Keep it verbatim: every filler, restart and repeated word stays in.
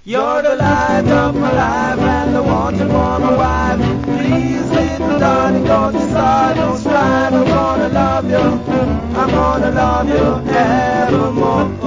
You're the light of my life and the wanted for my wife. Please, little darling, don't you start no strife. I'm gonna love you, I'm gonna love you evermore.